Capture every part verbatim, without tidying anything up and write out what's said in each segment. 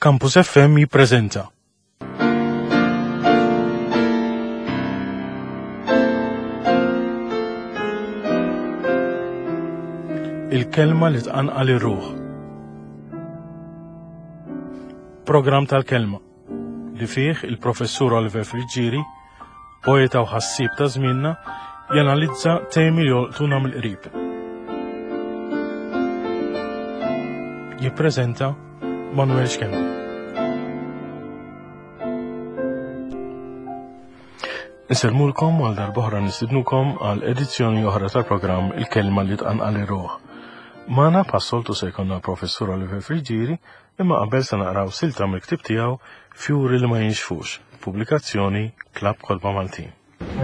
Campus F M jippreżenta. Il-kelma li tqanqal ir-ruħ. Programm tal-kelma li fih il-professur Oliver Friġġieri, poeta u ħassib ta' żmienna, janalizza temi li jolqtuna mill-qrib. Jippreżenta Manuel Xkenna. Nselmulkom għal darb'oħra nistidnukom għal edizzjoni oħra tal-programm Il-kelma li tqanqal ir-ruħ. Mana passoltu se jkollna professur Oliver Friġġieri, imma qabel se naqraw silta mill-ktieb tiegħu Fjuri li ma jinxfux, pubblikazzjoni Klabb Kolba Maltin.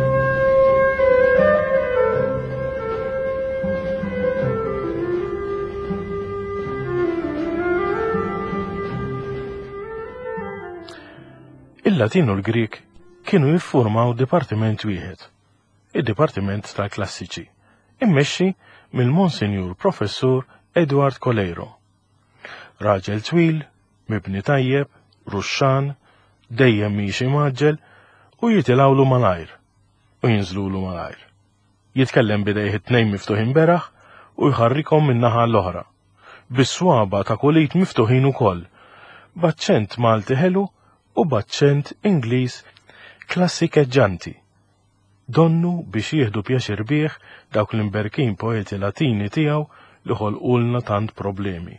Il-Latin u l-Grik kienu jiffurmaw dipartiment wieħed, id-Dipartiment tal-Klassiċi, immexxi mill-Monsinjur Professur Edward Koleiro. Raġel twil, mibni tajjeb, ruxxan, dejjem miexi maġġel u jitilawlu malajr u jinżlulu malajr. Jitkellem bidejh it-tnejn miftuħin beraħ u jħarrikom min-naħa l-oħra, bis-swaba ta' kulit miftuħin ukoll, b'aċċent Malti ħelu u b'aċċent Ingliż klassikeġġanti. Donnu biex jieħdu pjaċir bih dawk l-imberkin poeti Latini tiegħu li ħolqulna tant problemi.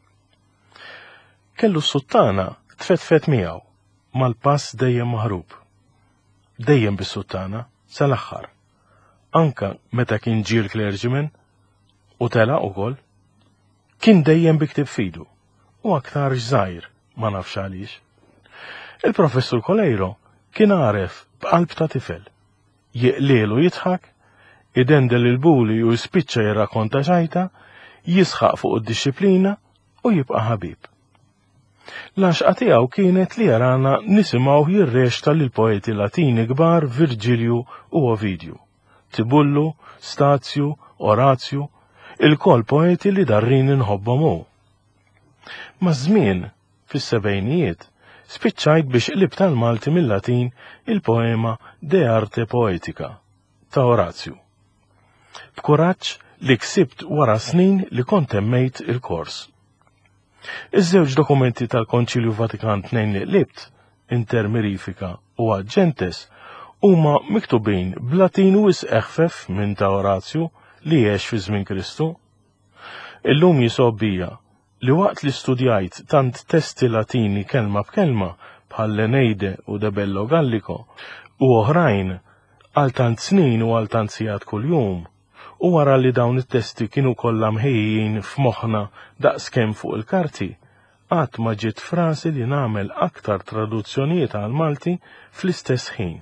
Kellu s-suttana tfetfet miegħu mal-pass dejjem maħrub. Dejjem bis-suttana sal-aħħar. Anka meta kien ġie l-clergyman u tela ukoll, kien dejjem bi ktieb fidu u aktar żgħir ma nafx għaliex. Il-Professur Koleiro kien għaref b'qalb ta' tifel. Jiqlielu jitħak, idendel il-buli u jispiċċa jirrakkonta xajta, jisħaq fuq id-disciplina u jibqa' ħabib. L-għaxqa tiegħu kienet li jarana nisimgħu jirrexta lil poeti Latini kbar Virgilju u Ovidju, Tibullu, Stazju, Orazju, il-kol poeti li darrin inħobbhom hu. Ma' żmien fis-sebgħinijiet spiċċajt biex qlib tal-Malti mill-Latin il-poema De Arte Poetica ta' Orazju. B'kuraġġ li ksibt wara snin li kont temmejt il-kors. Iż-żewġ dokumenti tal-Konċilju Vatikan tnejn li qlibt, Inter Mirifika u Ad Gentes, huma miktubin b'Latin wisq eħfef minn ta' Orazju li jgħix fi żmien Kristu. Illum jisob bija li waqt li studjajt tant testi Latini kelma b'kelma bħal Leneide u De Bello Gallico u oħrajn għal tant snin u għal tant sigħat kuljum, u wara li dawn it-testi kienu kollha mħejjin f'moħħna daqskemm fuq il-karti, qatt ma ġiet frasi li nagħmel aktar traduzzjonijiet għal Malti fl-istess ħin.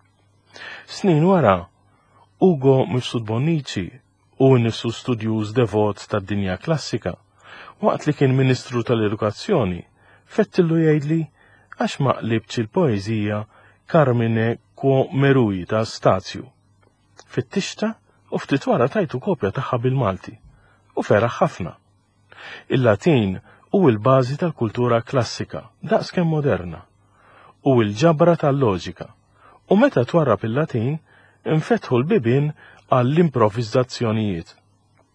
Snin wara, Ugo Mifsud-Bonnici u nifsu studjuż devot tad-dinja klassika, waqt li kien Ministru tal-Edukazzjoni, fettillu jgħidli għax ma qlibx il-poeżija Carmine quo Meruji ta' Stazju. Fittixta u ftit wara tajtu kopja tagħha bil-Malti u feraħ ħafna. Il-Latin hu l-bażi tal-kultura klassika daqskemm moderna u l-ġabra tal-loġika, u meta twarrab il-Latin infetħu l-bibien għall-improvvizzazzjonijiet.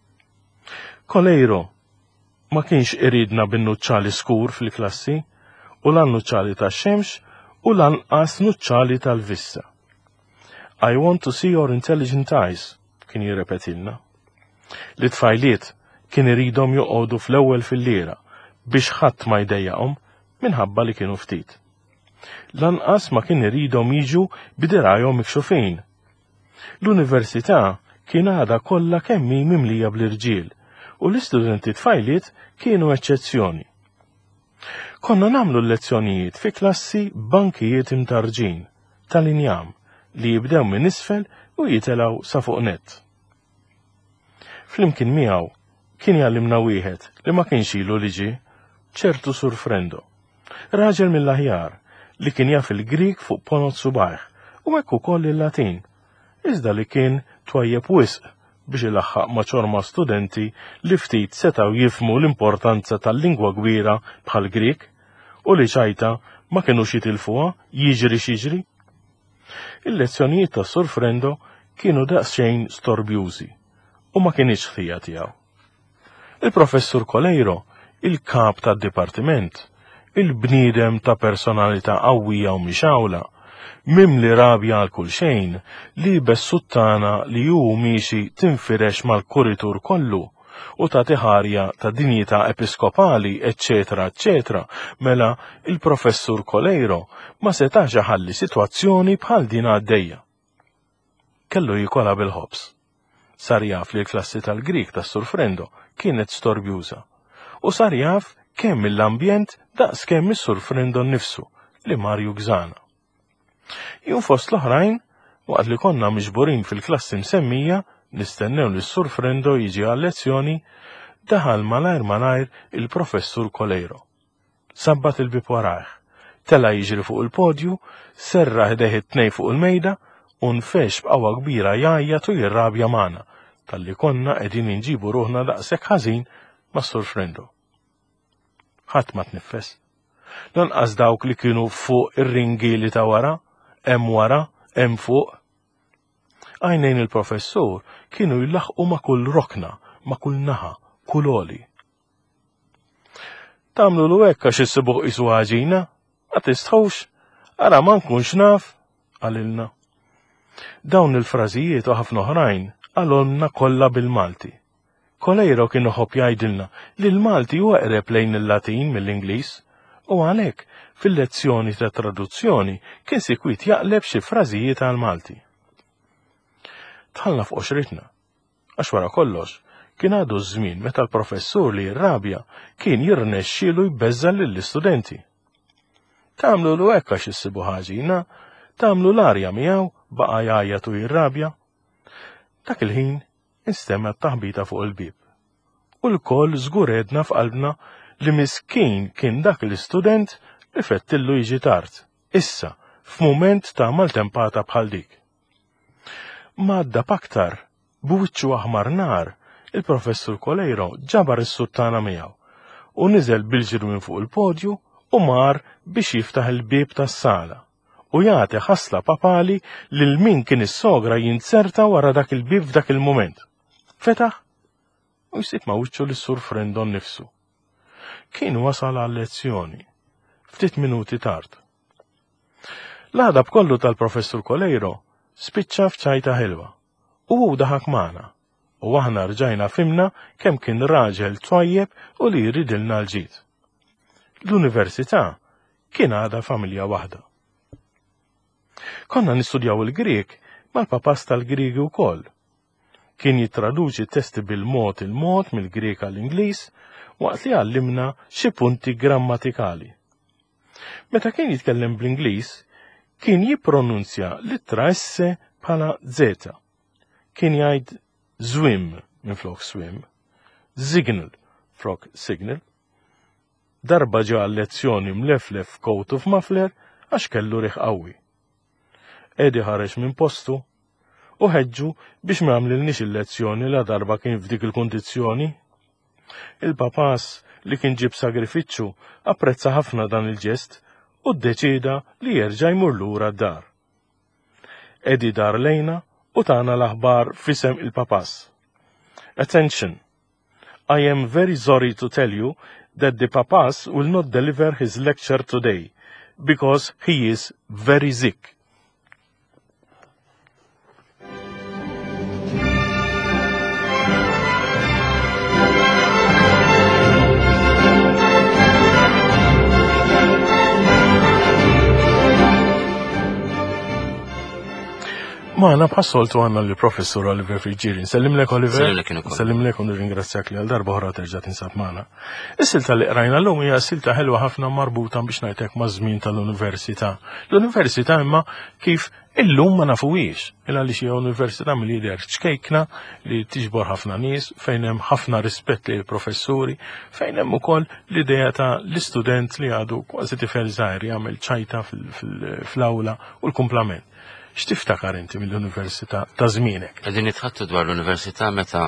Koleiro ma kienx iridna bin-nuċċali skur fil-klassi u lan-nuċċali tax-xemx u lanqas nuċċali tal-vissa. I want to see your intelligent eyes, kien jirrepetilna. L-tfajliet kien iridhom joqogħdu fl-ewwel fil-liera biex ħadd ma jdejjaqhom minħabba li kienu ftit. Lanqas ma kien iridhom jiġu b'dirajhom mikxufin. L-università kien għadha kollha kemm hi mimlija bl-irġiel u l-istudenti tfajliet kienu eċċezzjoni. Konna nagħmlu l-lezzjonijiet fi klassi bankijiet imtarġin tal-injam li jibdew minn isfel u jitelaw sa fuq nett. Flimkien miegħu kien jgħallimna wieħed li ma kienx ilu liġi, ċertu Surfrendo, raġel mill-aħjar li kien jaf il-Grik fuq ponot subajh u hekk ukoll il-Latin, iżda li kien twajjeb wisq biex ilaħħaq ma' ċorma studenti li ftit setaw jifmu l-importanza tal-lingwa kbira bħal Grik u li ċajta ma kienux jitilfuha jiġri xiġri. Il-lezzjonijiet ta' Sur Frendo kienu daqsxejn storbjużi u ma kienx ħtija tiegħu. Il-Professur Koleiro, il-kap tad-dipartiment, il-bniedem ta' personalità qawwija u mixawla, mimli rabja għal kull xejn li bessuttana li hu miexi tinfirex mal-kuritur kollu u ta' tiħarja ta' dinjità episkopali, eccetera, eccetera, mela il-Professur Koleiro ma setax ħalli sitwazzjoni bħal din għaddejja. Kellu jikola bil-ħobs. Sar jaf li l-klassi tal-Grik tas Sur Frendo kienet storbjuża u sar jaf kemm l-ambjent daqs kemm is-Sur Frendo nnifsu li Marju Gżana. Jien fost l-oħrajn, waqt li konna miġburin fil-klassi msemmija, nistennew li s-Sur Frendo jiġi għal-lezzjoni, daħal malajr malajr il-Professur Koleiro. Sabbat il-bib warajh, tela jiġri fuq il-podju, serra ħdeħ it-tnej fuq il-mejda, u nfex b'qawa kbira jajjat u jirrabja magħna, tal-li konna qegħdin inġibu ruħna daqshekk ħażin mas-Sur Frendo. Ħadd ma tniffes. Lanqas dawk li kienu fuq ir-ringieli ta' wara, hemm wara, hemm fuq. Għajnejn il-professur kienu jillaħqu ma' kull rokna, ma' kull naħa, kull oli. Tamlu lu hekk għax issibuh qisu ħaġina, ma tistħux, ara ma nkunx naf, għalilna. Dawn il-frażijiet u ħafna oħrajn għalhomna kollha bil-Malti. Koleiro kienu ħobb jgħidilna li l-Malti huwa qreb lejn il-Latin mill-Ingliż u għalhekk fil-lezzjoni ta' traduzzjoni kien sikwit jaqleb xi frażijiet għal-Malti. Tħallna fuq xritna, għax wara kollox kien għadu żmien meta l-professur li jirrabja kien jirnexxielu jbeżżal lill-istudenti. Tagħmlu lu hekk għax issibu ħaġina, tagħmlu l-arja miegħu baqa' jgħajjat u jirrabja. Dak il-ħin instemma taħbita fuq il-bib. U l-koll żgur edna f'qalbna li miskin kien dak l-istudent li fettillu jiġi tard, issa, f'mument ta' maltempata bħal dik. Madda paktar, b'wiċċu aħmar nar, il-Professur Koleiro ġabar is-suttana miegħu u niżel bil-ġiru minn fuq il-podju u mar biex jiftaħ il-bib tas-sala u jagħti ħasla papali lil min kien is-sogra jinserta wara dak il-bib f'dak il-mument. Fetaħ u jsib ma' wiċċu lis-Sur Frendo nnifsu. Kien wasal għal-lezzjoni, ftit minuti tard. L-għada b'kollu tal-Professur Koleiro spiċċa f'ċajta ħelwa u hu daħak magħna u aħna rġajna fimna kemm kien raġel twajjeb u li jridilna l-ġid. L-Università kien għada familja waħda. Konna nistudjaw il-Grek mal-papas tal-Griegi wkoll. Kien jittraduċi testi bil-mod il-mod mill-Grek għall-Ingliż waqt li għallimna xi punti grammatikali. Meta kien jitkellem bl-Ingliż, kien jippronunzja littra S bħala Z. Kien jgħid zwim minflok swim, signal flok signal. Darba ġew għal-lezzjoni mleflef coat of muffler għax kellu riħ qawwi. Edi ħareġ minn postu u ħeġġu biex ma għamlilniex il-lezzjoni la darba kien f'dik il-kondizzjoni. Il-papas li kien ġib sagrifiċċju apprezza ħafna dan il-ġest u ddeċida li jerġa' jmur lura d-dar. Edi dar lejna u tagħna l-aħbar f'isem il-papas. Attention! I am very sorry to tell you that the papas will not deliver his lecture today because he is very sick. Maħna bħassoltu għanna li professor Oliver Frigieri. Nsellimlek Oliver. Nsellimlek u nirringrazzjak li għal darba oħra terġa' tinsab maħna. Is-silta li qrajna llum hija silta ħelwa ħafna marbuta biex ngħidlek ma' żmien tal-Università. L-Università imma kif illum ma nafuwiex. Illa li xi università mill-lider ċkejkna li tiġbor ħafna nies fejn hemm ħafna rispett li l-professuri, fejn hemm ukoll l-idea ta' l-istudent li għadu kważi tifel żgħir jagħmel ċajta fl-awla u l-kumplament. X'tiftakar inti mill-Università ta' żmienek? Qegħdin nitħattu dwar l-Università meta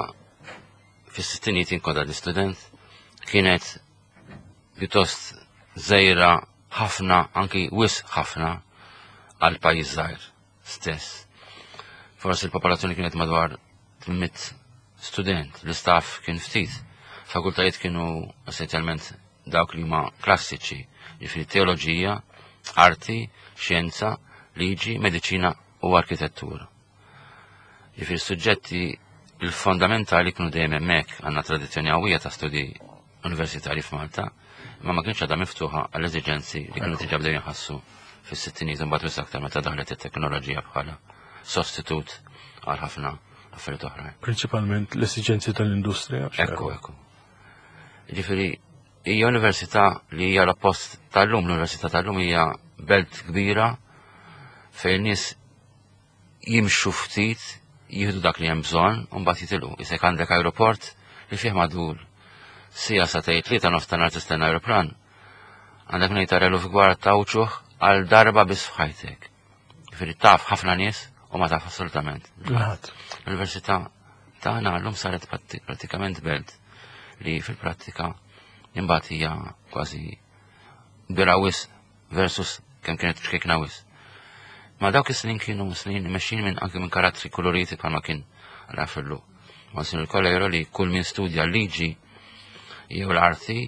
fis-sittinijiet inkun l-istudent kienet pjuttost żgħira ħafna, anki wis ħafna, għal pajjiż żgħir stess. Forsi l-popolazzjoni kienet madwar mit student, l-istaff kien ftit. Fakultajiet kienu essenzjalment dawk li huma klassiċi, jiġifieri teoloġija, arti, xjenza, liġi, mediċina u arkitettura. Jiġifieri suġġetti il-fondamentali kienu dejjem hemmhekk, għandna tradizzjoni qawwija ta' studi universitarji f'Malta, imma ma kienx għadha miftuħa għall eżiġenzi li kienu diġà bdew jinħassu fis-sittinijiet imbagħad wis aktar meta daħlet it-teknoloġija bħala sostitut għal ħafna affarijiet oħrajn. Prinċipalment l-esiġenzi tal-industrija. Ekku, ekku. Jiġifieri hija università li hija l-oppost tal-lum, l-Università tal-lum hija belt kbira fejn nies jimxu ftit, jieħdu dak li hemm bżonn u mbagħad jitilqu. Isek għandek ajruport li fih madur sija sa tgħid tlieta nofsinhar tistenna ajruplan. Għandek ngħid tara l-ufgwar tawċuh għal darba biss f'ħajtek. Jiġifieri taf ħafna nies u ma taf assolutament. L-Università tagħna llum saret pratikament belt li fil-prattika imbagħad hija kważi kbira wis versus kemm kienet xkekna wis. Ma dawk is-snin kienu snin mexxin minn anke minn karattri koloriti bħalma kien rafillu. Monsignor Kolero li kull min studja liġi jew l-arti,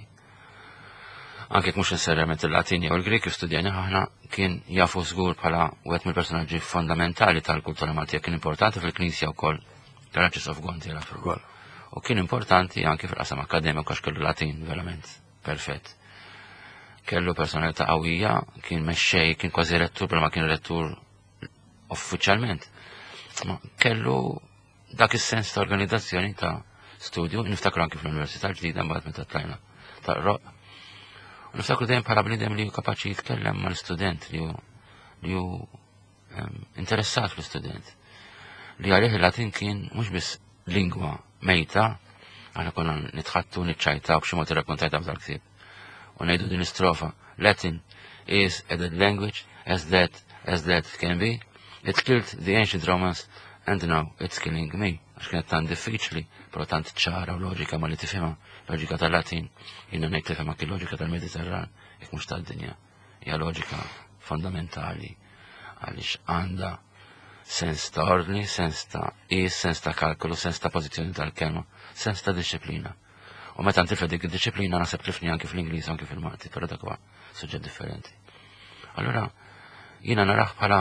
anke mhux necessarjament il-Latin jew il-Grik studjani aħna, kien jafu żgur bħala wieħed mill-personaġġi fondamentali tal-kultura Maltija, kien importanti fil-Knisja wkoll, Karaċis of Gonti rafillu. U kien importanti anke fil-qasam akademiku għax kellu Latin verament perfett. Kellu personalità qawwija, kien mexxej, kien kważi rettur bħalma kien rettur uffiċjalment. Ma kellu dak is-sens ta' organizzazzjoni ta' studju, niftakru anke fl-Università ġdida mbagħad meta tlajna ta' roq. U niftakru dejjem bħala bniedem li hu kapaċi jitkellem mal-student li hu li hu interessat fl-istudent. Li għalih il-Latin kien mhux biss lingwa mejta, għana konna nitħattu nitċajta u b'xi mod irrakkontajta b'dal-ktieb. U ngħidu din istrofa, Latin is a dead language as that as that can be. It killed the ancient Romans and now it's killing me. Għax kienet tant diffiċli, però tant ċara u loġika ma li tifhimha. Loġika tal-Latin, jiena ngħid tifhimha kien loġika tal-Mediterran, jekk mhux tad-dinja. Hija loġika fondamentali għaliex għandha sens ta' ordni, sens ta' is, sens ta' kalkolu, sens ta' pożizzjoni tal-kelma, sens ta' disciplina. U meta ntifla dik id-disciplina naħseb tifni anke fl-Ingliż, anke fil-Malti, però dak huwa suġġett differenti. Allura jiena naraħ bħala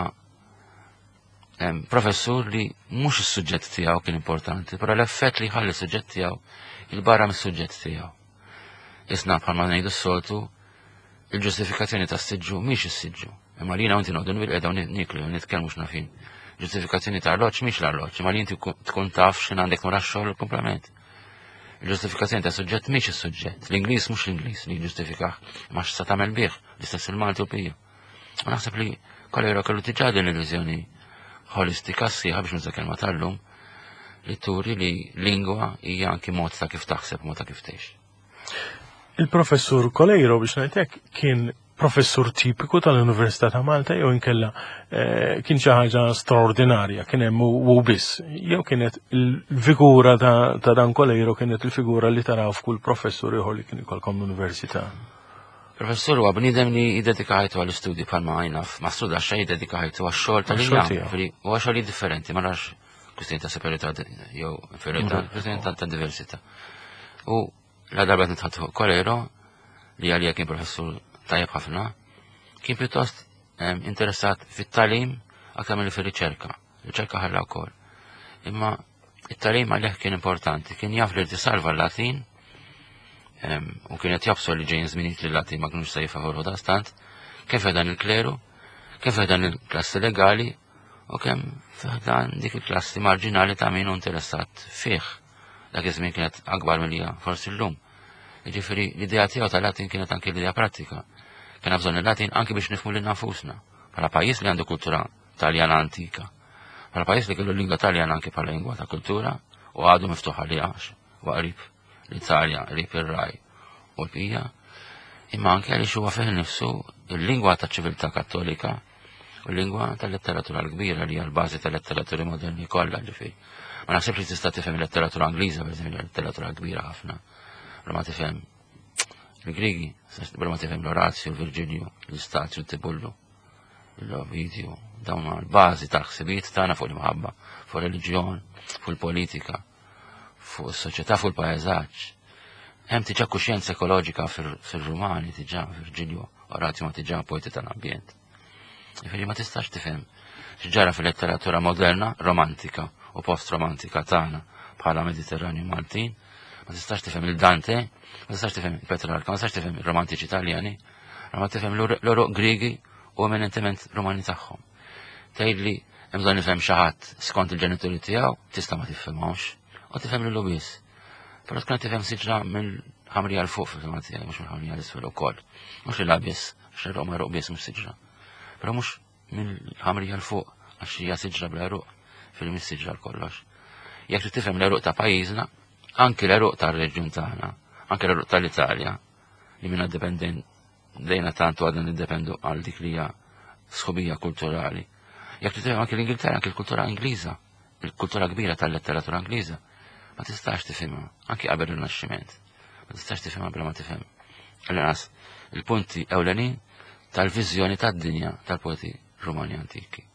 professur li mhux is-suġġett tiegħu kien importanti, però l-effett li ħalli suġġett tiegħu il-barra mis-suġġett tiegħu. Isna bħalma ngħidu s-soltu il-ġustifikazzjoni tas-siġġu mhix is-siġġu. Imma li jiena inti noqogħdu nbilqeda u niklu u nitkellmu x'nafin. Ġustifikazzjoni ta' arloġġ mhix l-arloġġ, imma li inti tkun taf x'in għandek mura x-xogħol il-komplement. Il-ġustifikazzjoni ta' suġġett mhix is-suġġett. L-Ingliż mhux l-Ingliż li jġustifikah, ma x'sa tagħmel bih l-istess il-Malti u bija. U naħseb li Kolero kellu diġà din il-viżjoni holistika sieħa biex nuża kelma tal-lum li turi li lingwa hija anki mod ta' kif taħseb, mod ta' kif tgħix. Il-professur Kolero biex ngħidlek kien professur tipiku tal-Università ta' Malta jew inkella kien xi ħaġa straordinarja, kien hemm u biss, jew kienet il-figura ta' dan Kolero kienet il-figura li taraw f'kull professur ieħor li kien ikolkom l-Università. Professur huwa bniedem li jiddedika ħajtu għall-istudju bħalma għajna f'Mastru Daxxa jiddedika ħajtu għax-xogħol tal-injam. Huwa xogħol differenti, ma narax kwistjoni ta' superiorità jew inferiorità, kwistjoni ta' diversità. U la darba nitħattu Kolero li għalija kien professur tajjeb ħafna, kien pjuttost interessat fit-talim aktar milli fir-riċerka. Riċerka ħarra wkoll. Imma it-talim għalih kien importanti, kien jaf li salva l-Latin u kienet jabsor li ġejjin żminijiet li l-Latin ma kinux se jifavuru da stant, kif dan il-kleru, kif dan il-klassi legali u kemm dan dik il-klassi marġinali ta' min interessat fih. Dak iż-żmien kienet akbar milija forsi llum. Jiġifieri l-idea tiegħu tal-Latin kienet anke l-idea prattika. Kien bżonn il-Latin anke biex nifhmu lil nafusna. Bħala pajjiż li għandu kultura Taljana antika. Bħala pajjiż li kellu lingwa Taljana anke bħala lingwa ta' kultura u għadu miftuħa li għax u qrib l-Italja, qrib ir-Raj u l-bija. Imma anke għaliex huwa fih nifsu il-lingwa ta' ċiviltà Kattolika u l-lingwa tal-letteratura l-kbira li hija l-bażi tal-letteraturi moderni kollha li fih. Ma naħseb li tista' tifhem il-letteratura Angliża, pereżempju, letteratura kbira ħafna. Ma tifhem Il-Grigi, bra ma tifhem l-Orazio, Virgilio, l-Statju, l-Tibullu, l-Ovidio, dawn l-bażi tal-ħsibiet tagħna fuq il-maħabba, fuq il-reliġjon, fuq il-politika, fuq is-soċjetà, fuq il-pajjeżaġġ. Hemm tiġà kuxjenza ekoloġika fir-Rumani tiġà Virgilio, Orazio ma tiġà poeti tal-ambjent. Jifieri ma tistax tifhem x'ġara fil-letteratura moderna, romantika u post-romantika tagħna bħala Mediterranju Maltin, ma tistax tifhem il-Dante, ma tistax tifhem il-Petrarca, ma tistax tifhem il-romantiċi Italjani, ma tifhem l-oroq Griegi u eminentement Romani tagħhom. Tgħidli hemm bżonn nifhem xi ħadd skont il-ġenituri tiegħu, tista' ma tifhimhomx, u tifhem lilu biss. Però tkun tifhem siġra mill-ħamrija l fuq fil-filma tiegħi, mhux mill-ħamrija l-isfel ukoll. Mhux lil biss, għax l-eruq ma eruq biss mhux siġra. Però mhux mill-ħamrija l fuq għax hija siġra bl-eruq fil mis-siġra kollox. Jekk trid tifhem l-eruq ta' pajjiżna, anke l-eruq tar-reġjun tagħna, anke l-eruq tal-Italja, li minna dependen dejna tantu għadna niddependu għal dik li hija sħubija kulturali. Jekk tifhem anke l-Ingilterra, anke l-kultura Ingliża, il-kultura kbira tal-letteratura Ingliża, ma tistax tifhimha, anke qabel ir-Rinaxximent. Ma tistax tifhimha bla ma tifhem. Għal-inqas il-punti ewlenin tal-viżjoni tad-dinja tal-poeti Rumani antiki.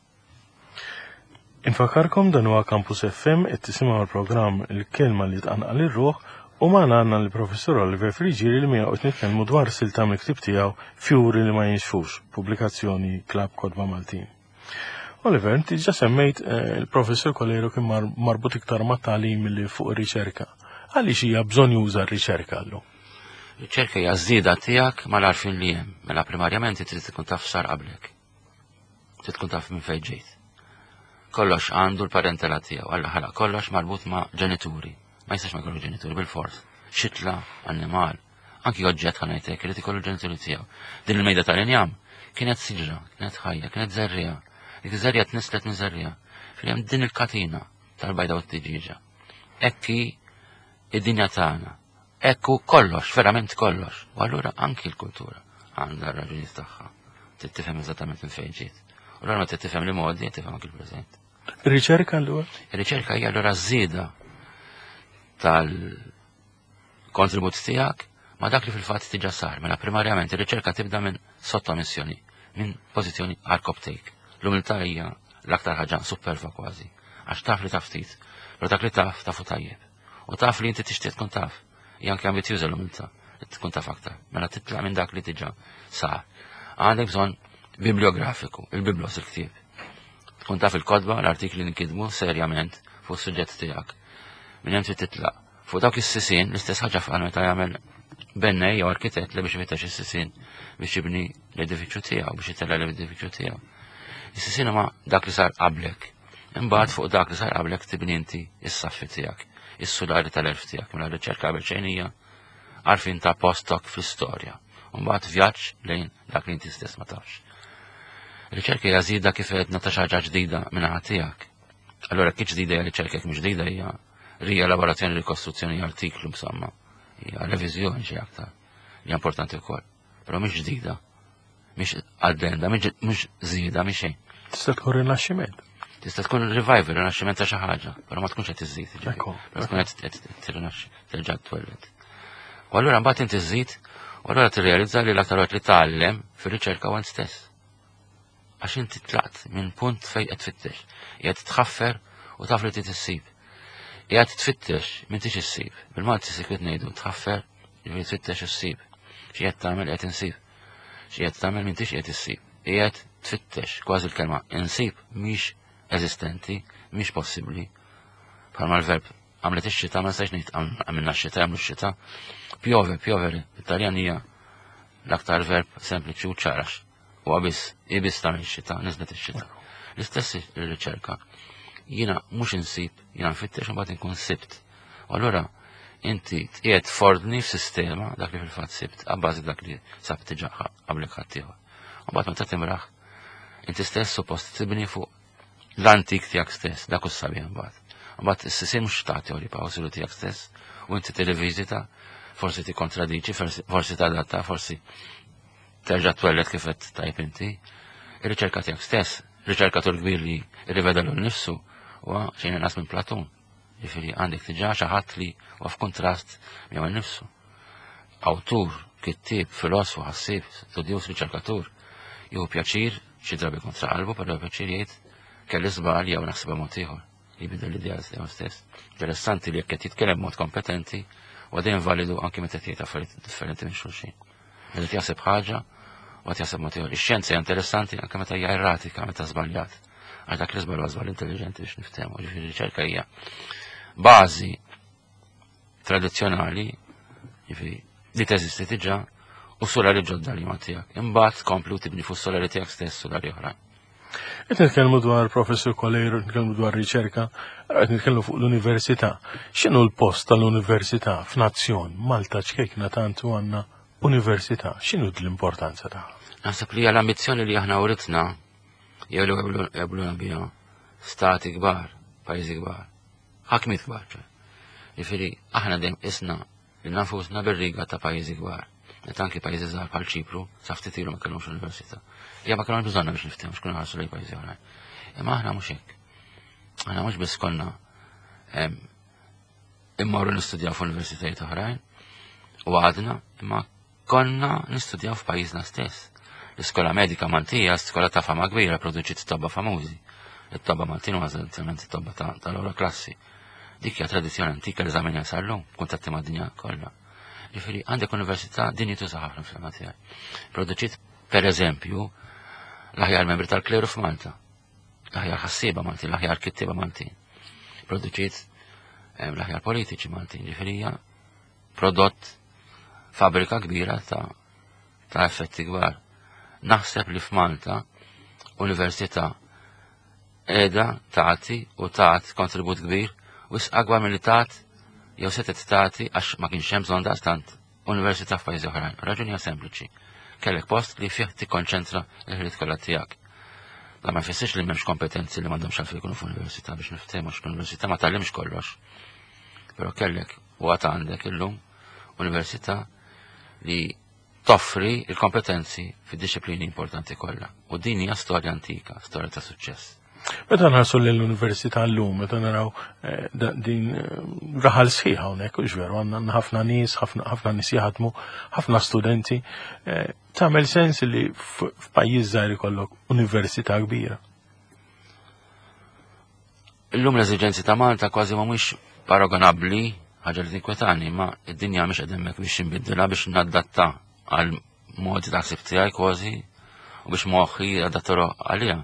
Infakarkom dan huwa Campus F M qed tisimgħu l-programm Il-Kelma li tqanqal ir-ruħ u magħna għandna l-Professur Oliver Frigieri li miegħu qed nitkellmu dwar silta mill-ktieb tiegħu Fjuri li ma jinxfux, pubblikazzjoni Klabb Kodba Maltin. Oliver, inti ġa semmejt il-Professur Kolero kien marbut iktar ma' tagħlim milli fuq ir-riċerka. Għaliex hija bżonn juża r-riċerka llu? Riċerka hija żieda tiegħek mal-għarfien li hemm, mela primarjament trid tkun taf sar qablek. Trid tkun taf minn fejn ġejt. Kollox għandu l-parentela tiegħu, alla ħala kollox marbut ma' ġenituri. Ma jistax ma jkollu ġenituri bil-fors. Xitla, annimal, anki oġġett ħanajtek irid ikollu ġenituri tiegħu. Din il-mejda tal-injam kienet siġra, kienet ħajja, kienet żerrija. Dik iż-żerrija tnislet minn żerrija. Fil-hemm din il-katina tal-bajda u t-tiġiġa. Ekki id-dinja tagħna. Ekku kollox, verament kollox. U allura anki l-kultura għandha r-raġunijiet tagħha. Trid tifhem eżattament minn fejn ġiet. U allura ma trid tifhem li modi, tifhem anki l-preżent. Ir-riċerka allura? Ir-riċerka hija allura żieda tal-kontribut tiegħek ma dak li fil-fatt tiġa sar. Mela primarjament ir-riċerka tibda minn sottomissjoni, minn pożizzjoni hard take. L-umiltà hija l-aktar ħaġa superva kważi, għax taf li taf ftit, però dak li taf tafu tajjeb. U taf li inti tixtieq tkun taf, hija anke ambizjuża l-umiltà, li tkun taf aktar. Mela titla' minn dak li tiġa sar. Għandek bżonn bibliografiku, il-biblos il-ktieb. Tkun taf il-kodba, l-artikli li nkidmu serjament fuq is-suġġett tiegħek. Minn hemm trid titlaq. Fuq dawk is-sisien l-istess ħaġa f'qal meta jagħmel bennej jew arkitett li biex jifittex is-sisien biex jibni l-edifiċċju tiegħu, biex jitella l-edifiċċju tiegħu. Is-sisien ma dak li sar qablek. Imbagħad fuq dak li sar qablek tibni inti is-saffi tiegħek, is-sulari tal-erf tiegħek, mela r-riċerka qabel xejn hija għarfien ta' postok fl-istorja. U mbagħad vjaġġ lejn dak li inti stess ma tafx. Riċerka hija żieda kif qedna ta' xi ħaġa ġdida minn tiegħek. Allura kif ġdida hija riċerka jekk mhux ġdida hija rielaborazzjoni rikostruzzjoni artiklu insomma. Hija reviżjoni xi aktar. Hija importanti wkoll. Però mhix ġdida. Mhix addenda, mhux żieda mhix xejn. Tista' tkun rinaxximent. Tista' tkun revival, rinaxximent ta' xi ħaġa, però ma tkunx qed iżżid. Però tkun qed tirrinaxxi, terġa' twellet. U allura mbagħad inti żżid, u allura tirrealizza li l-aktar li tgħallem fir-riċerka huwa stess. Għax inti tlaqt minn punt fejn qed tfittex. Qiegħed tħaffer u taf li trid issib. Qiegħed tfittex minn tix issib. Bil-Malti sikwit ngħidu tħaffer jiġri tfittex issib. Xi qed tagħmel qed insib. Xi qed tagħmel minn tix qed issib. Qiegħed tfittex kważi l-kelma insib mhix eżistenti, mhix possibbli. Bħalma l-verb għamlet ix-xita ma nistax ngħid għamilna x-xita jagħmlu x-xita. Piove, piovere, Italjan hija l-aktar verb sempliċi u ċarax. U għabis, ibis ta' xita, nizlet il-xita. L-istess il-riċerka, jina mux insib, jina nfittex un bat nkun sibt. U allora, inti tqiegħed fordni f'sistema dak li fil-fatt sibt, għabbażi dak li sab tiġaħħa qablek ħaddieħor. U bat meta timraħ, inti stess suppost tibni fuq l-antik tiegħek stess, dak u s-sabi mbagħad. U bat is-sisin mhux ta' teori pa' usilu tiegħek stess, u inti televizita, forsi ti kontradiċi, forsi tadatta, forsi terġa' twellet kif qed tajb inti. Ir-riċerka tiegħek stess, riċerkatur kbir li riveda l nifsu huwa xejn inqas minn Platun. Jifieri għandek diġà xi ħadd li huwa f'kuntrast miegħu nnifsu. Awtur kittib, filosofu, ħassib, studjus, riċerkatur, juhu pjaċir, xi drabi kontra qalbu, però pjaċir jgħid kelli żbal jew naħsibha mod ieħor, jibidel l-idea tiegħu stess. Interessanti li jekk qed jitkellem mod kompetenti u dejjem validu anke meta tgħid affarijiet differenti minn xulxin. Meta jaħseb ħaġa u qed jaħseb mod ieħor. Ix-xjenza hija interessanti anke meta hija erratika, meta żbaljat. Għal dak li żbal huwa żbal intelligenti biex niftehmu. Ġifieri riċerka hija bażi tradizzjonali, ġifieri li teżisti diġà u solari ġodda li ma tiegħek. Imbagħad tkomplu tibni fuq solari tiegħek stess solari oħrajn. Qed nitkellmu dwar professur Kolejro, nitkellmu dwar riċerka, qed nitkellmu fuq l-università. X'inhu l-post tal-università f'nazzjon Malta ċkejkna tantu għandna università? X'inhu l-importanza tagħha? Naħseb li hija l-ambizzjoni li aħna uritna jew li qebluna biha stati kbar, pajjiżi kbar, ħakmiet kbar. Jiġifieri aħna dejjem isna li nafusna bir-riga ta' pajjiżi kbar. Meta anke pajjiżi żgħar bħal Ċipru sa ftit ilu ma kellhomx università. Ja ma kellhomx bżonna biex niftehmu x'kunu ħarsu lejn pajjiżi oħrajn. Imma aħna mhux hekk. Aħna mhux biss konna immorru nistudjaw f'universitajiet oħrajn u għadna, imma konna nistudjaw f'pajjiżna stess. L-iskola medika Maltija skola ta' fama kbira produċiet tobba famużi. It-tobba Maltin huwa eżattament it-tobba tal-ewwel klassi. Dik hija tradizzjoni antika li żamminja sal-lum, kuntatti mad-dinja kollha. Ġifieri għandek università din jituża ħafna fil-ma tiegħek. Produċiet pereżempju l-aħjar membri tal-kleru f'Malta, l-aħjar ħassieba Maltin, l-aħjar kittieba Maltin. Produċiet l-aħjar politiċi Maltin, ġifieri hija prodott fabrika kbira ta' ta' effetti kbar. Naħseb li f'Malta università qiegħda tagħti u tat kontribut kbir u akbar milli tat jew setet tagħti għax ma kienx hemm bżonn daqstant università f'pajjiżi oħrajn. Raġuni hija sempliċi. Kellek post li fih tikkonċentra l-ħiliet kollha tiegħek. Da ma jfissirx li m'hemmx kompetenzi li m'għandhomx għalfejn ikunu f'università biex niftehmu x'università ma tallimx kollox. Però kellek u għad għandek illum università li toffri il-kompetenzi fid-disciplini importanti kollha. U din hija storja antika, storja ta' suċċess. Meta nħarsu l-università llum, meta naraw din raħal sħiħa hawnhekk u ġveru għandna ħafna nies, ħafna nies jaħdmu, ħafna studenti, tagħmel sens li f'pajjiż żgħir ikollok università kbira. Illum l-eżiġenzi ta' Malta kważi mhumiex paragonabbli ħaġa li tinkwetani, ma id-dinja mhix qed hemmhekk biex inbiddilha biex nadatta għal modi ta' ħsieb tiegħi kważi u biex moħħi adatturu għaliha.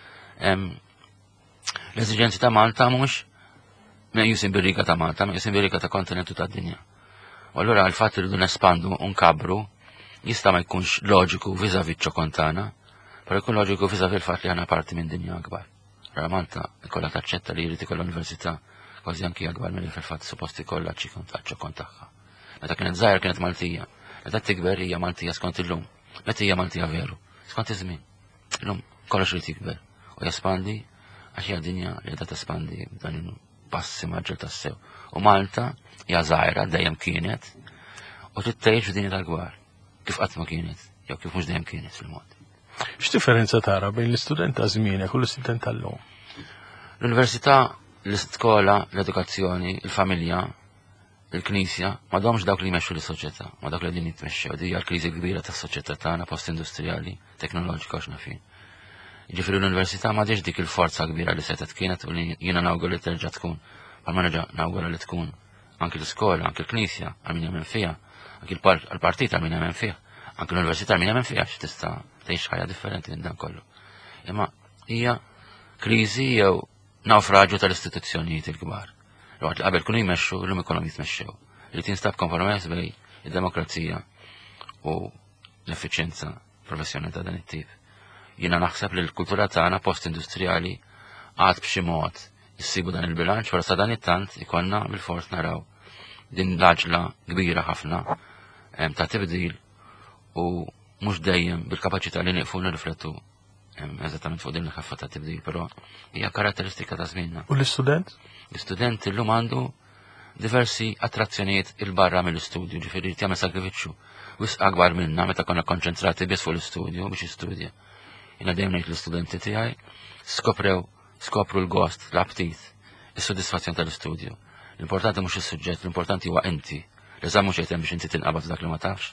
L-eżiġenzi ta' Malta mhux meqjusin bir-riga ta' Malta, meqjusin bir-riga ta' kontinentu tad-dinja. U allura l-fatt li rridu nespandu u nkabru jista' ma jkunx loġiku viżavi ċ-ċokon tagħna, però jkun loġiku viżavi l-fatt li aħna parti minn dinja akbar. Ra Malta ikollha taċċetta li jrid ikollha università kważi anke akbar milli fil-fatt suppost ikollha ċ-ċokon tagħha. Meta kienet żgħira kienet Maltija, meta tikber hija Maltija skont illum, meta hija Maltija veru, skont iż-żmien. Illum kollox irid jikber u jespandi għax hija dinja li qiegħda tespandi dan il-passi maġġel tas-sew. U Malta hija żgħira dejjem kienet u trid tgħix f'dinja tal-kbar kif qatt ma kienet, jew kif mhux dejjem kienet fil-mod. X'differenza tara bejn l-istudent ta' żmienek u l-istudent tal-lum? L-università, l-iskola, l-edukazzjoni, il-familja, il-knisja, ma domx dawk li jmexxu l-soċjetà, ma dawk li din jitmexxew, di hija l-kriżi kbira tas-soċjetà tagħna post-industrijali, teknoloġika u x'nafin. Jiġifieri l-università ma dik il-forza kbira li setet kienet u li jiena nawgura li terġa' tkun, bħalma nerġa' nawgura li tkun anke l-iskola, anke l-knisja għal min jemmen fiha, anke l-partit għal min jemmen fiha, anke l-università għal min jemmen fiha x'tista' tgħix ħajja differenti minn dan kollu. Imma hija kriżi jew nawfraġġju tal-istituzzjonijiet il-kbar. Waqt li qabel kunu jmexxu llum ikollhom jitmexxew. Li tinstab kompromess bejn id-demokrazija u l-effiċjenza professjonali ta' dan it-tip. Jiena naħseb li l-kultura tagħna post-industrijali għad b'xi mod issibu dan il-bilanċ, wara sa dan it-tant ikonna bil-fors naraw din l-aġla kbira ħafna ta' tibdil u mhux dejjem bil-kapaċità li nieqfu nirriflettu eżattament fuq din il-ħaffa ta' tibdil, però hija karatteristika ta' żmienna. U l-istudent? L-istudent illum għandu diversi attrazzjonijiet il-barra mill-istudju, ġifieri jagħmel sagrifiċċju wisq akbar minna meta konna konċentrati biss fuq l-istudju biex jistudja. Jiena dejjem ngħid l-istudenti tiegħi skoprew skopru l-gost, l-aptit, is-sodisfazzjon tal-istudju. L-importanti mhux is-suġġett, l-importanti huwa inti. L-eżam mhux qed hemm biex inti tinqabad dak li ma tafx.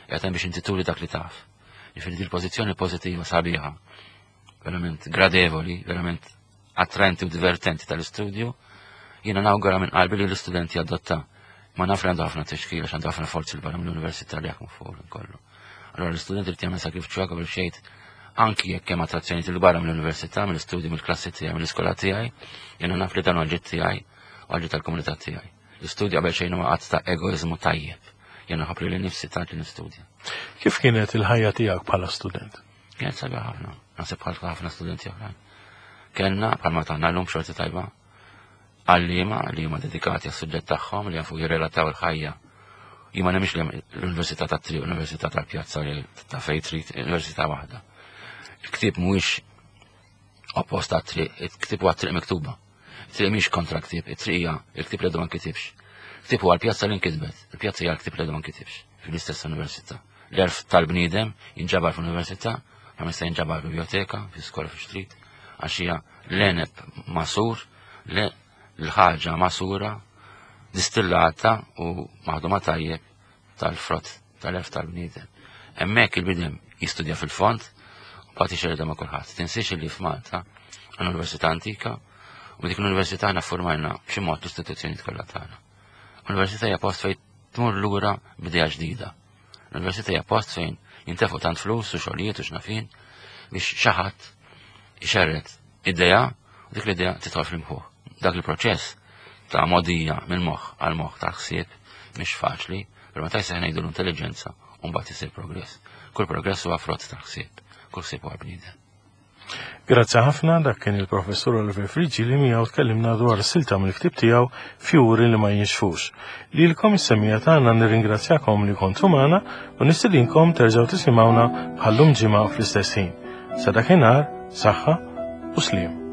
Qed hemm biex inti turi dak li taf. Jiġifieri di l-pożizzjoni pożittiva sabiħa, verament gradevoli, verament attrenti u divertenti tal-istudju, jiena nawgura minn qalbi li l-istudenti adotta. Ma naf li għandu ħafna tixkil għax għandu ħafna forzi l-barra mill-università li jaħdmu fuq kollu. Allora l-istudenti li tjagħmel sakrifiċċju għakabel xejn anki jekk hemm attrazzjoni il-barra mill-università, mill-istudju, mill-klassi tiegħi, mill-iskola tiegħi, jiena naf li dan ġid tiegħi u ġid tal-komunità tiegħi. L-istudju qabel xejn huwa qatt ta' egoizmu tajjeb. Jiena ħabri li nifsi ta' li nistudja. Kif kienet il-ħajja tiegħek bħala student? Kienet sabiħ ħafna, naħseb bħal ħafna studenti oħrajn. Kellna bħalma tagħna llum xorti tajba għallima li huma dedikati għas-suġġett tagħhom li jafu jirrelataw il-ħajja. Jima nemix li l-Università ta' Triq, l-Università tal-Pjazza li ta' fejn trid, università waħda. Il-ktib mhuwiex oppost ta' triq, il-ktib huwa triq miktuba. Il-triq mhix kontra ktib, it-triq hija il-ktib li għadu ma nkitibx. Il-ktib huwa l-pjazza li nkitbet, il-pjazza hija l-ktib li għadu ma nkitibx fil-istess università. L-erf tal-bniedem jinġabar fl-università, ma jista' jinġabar biblioteka, fi-skola fi-street, għax hija l-eneb masur, l-ħaġa masura, distillata u maħduma tajjeb tal-frott tal-erf tal-bniedem. Hemmhekk il-bidem jistudja fil-fond, Pati xerda ma' kulħadd. Tinsiex li f'Malta għandna università antika u dik l-università naffurmajna b'xi mod l-istituzzjonijiet kollha tagħna. L-università hija post fejn tmur lura b'idea ġdida. L-università hija post fejn jintefgħu tant flus u xogħlijiet u x'nafin biex xi ħadd ixerret idea u dik l-idea titħol fl-imħuħ. Dak il-proċess ta' modija minn moħħ għal moħħ ta' ħsieb mhix faċli, però meta jseħħ ngħidu l-intelligenza u mbagħad isir progress. Kull progress huwa frott ta' ħsieb. Grazzi ħafna, dak kien il-professur Oliver Friġi li miegħu tkellimna dwar silta mill-ktib tiegħu Fjuri li ma jinxfux. Lilkom is-semmija tagħna nirringrazzjakom li kontu magħna u nistidinkom terġgħu tisimgħuna bħallum ġimgħa fl-istess ħin. Sa dakinhar, saħħa u sliem.